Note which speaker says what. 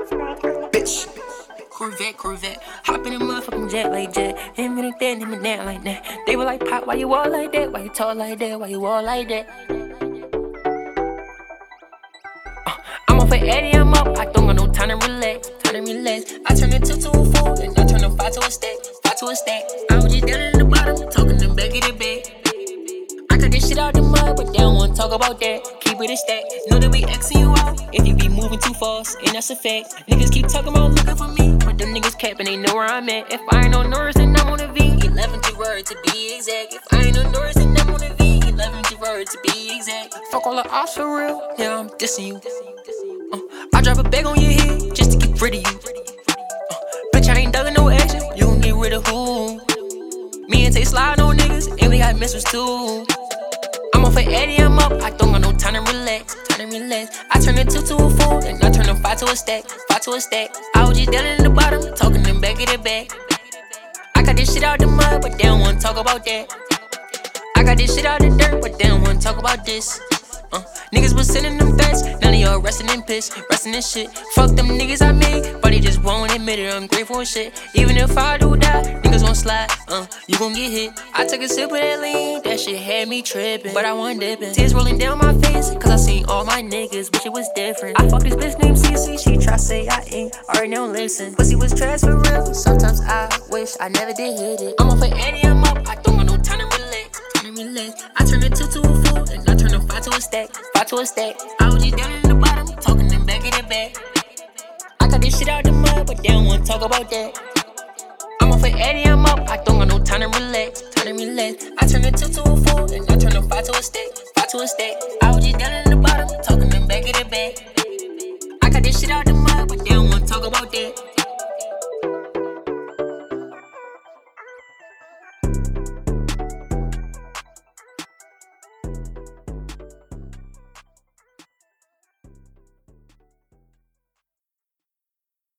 Speaker 1: Bitch.
Speaker 2: Corvette. Hop in a motherfucking jet like jet. Him and that, him and that like that. They were like, Pop, why you all like that? Why you talk like that? Why you all like that? I'm off for Eddie, I'm up. I don't got no time to relax. I turn a 2 to a 4, and I turn a 5 to a stack. I was just down in the bottom, talking them back of the bed. I cut this shit out the mud, but they don't wanna talk about that. Keep it a stack. Know that we Xing you out if you be moving too fast, and that's a fact. Niggas keep talking about looking for me, but them niggas capping, they know where I'm at. If I ain't on Norris, then I'm on a V. 11th word to be exact. If I ain't on Norris, then I'm on a V. 11th word to be exact. Fuck all the odds for real, yeah, I'm dissing you. I drop a bag on your head just to get rid of you. Bitch, I ain't dugging no action, you gon' get rid of who? Me and Tay slide on niggas, and we got missiles too. I'm off for Eddie, I'm up, I don't got no time to relax. I turn a 2 to a 4, and I turn a 5 to a stack. I was just down in the bottom, talking them back of the back. I got this shit out the mud, but they don't wanna talk about that. I got this shit out the dirt, but they don't wanna talk about this. Niggas was sending them threats, none of y'all resting in piss, resting in shit. Fuck them niggas I made, but they just won't admit it. I'm grateful and shit. Even if I do die, niggas gon' slide, you gon' get hit. I took a sip of that lean, that shit had me tripping, but I wasn't dipping. Tears rolling down my face, cause I seen all my niggas, wish it was different. I fucked this bitch named CC, she try say I ain't, already don't listen. Pussy was trash for real, sometimes I wish I never did hit it. I'm off for Eddie, I'm up, I don't got no time to relax. I turn a 2 to a 4, and I turn a 5 to a stack. I was just down in the bottom, talking them back of the back. I got this shit out the mud, but they don't wanna talk about that. I'm off for Eddie, I'm up, I don't got no time to relax. I turn a 2 to a 4, and I turn a 5 to a stack. I was just down in the bottom, talking them back of the back. I got this shit out the mud, but they don't wanna talk about that.